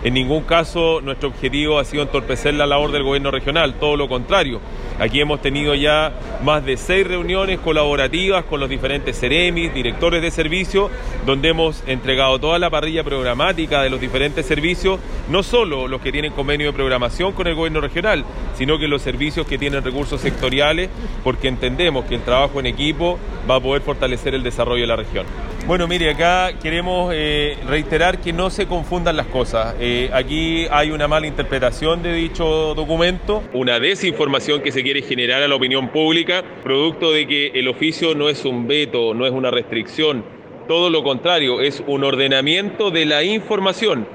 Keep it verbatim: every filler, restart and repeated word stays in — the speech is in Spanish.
En ningún caso nuestro objetivo ha sido entorpecer la labor del gobierno regional, todo lo contrario. Aquí hemos tenido ya más de seis reuniones colaborativas con los diferentes seremis, directores de servicio, donde hemos entregado toda la parrilla programática de los diferentes servicios, no solo los que tienen convenio de programación con el gobierno regional, sino que los servicios que tienen recursos sectoriales, porque entendemos que el trabajo en equipo va a poder fortalecer el desarrollo de la región. Bueno, mire, acá queremos eh, reiterar que no se confundan las cosas. Eh, aquí hay una mala interpretación de dicho documento, una desinformación que se quiere generar a la opinión pública, producto de que el oficio no es un veto, no es una restricción, todo lo contrario, es un ordenamiento de la información.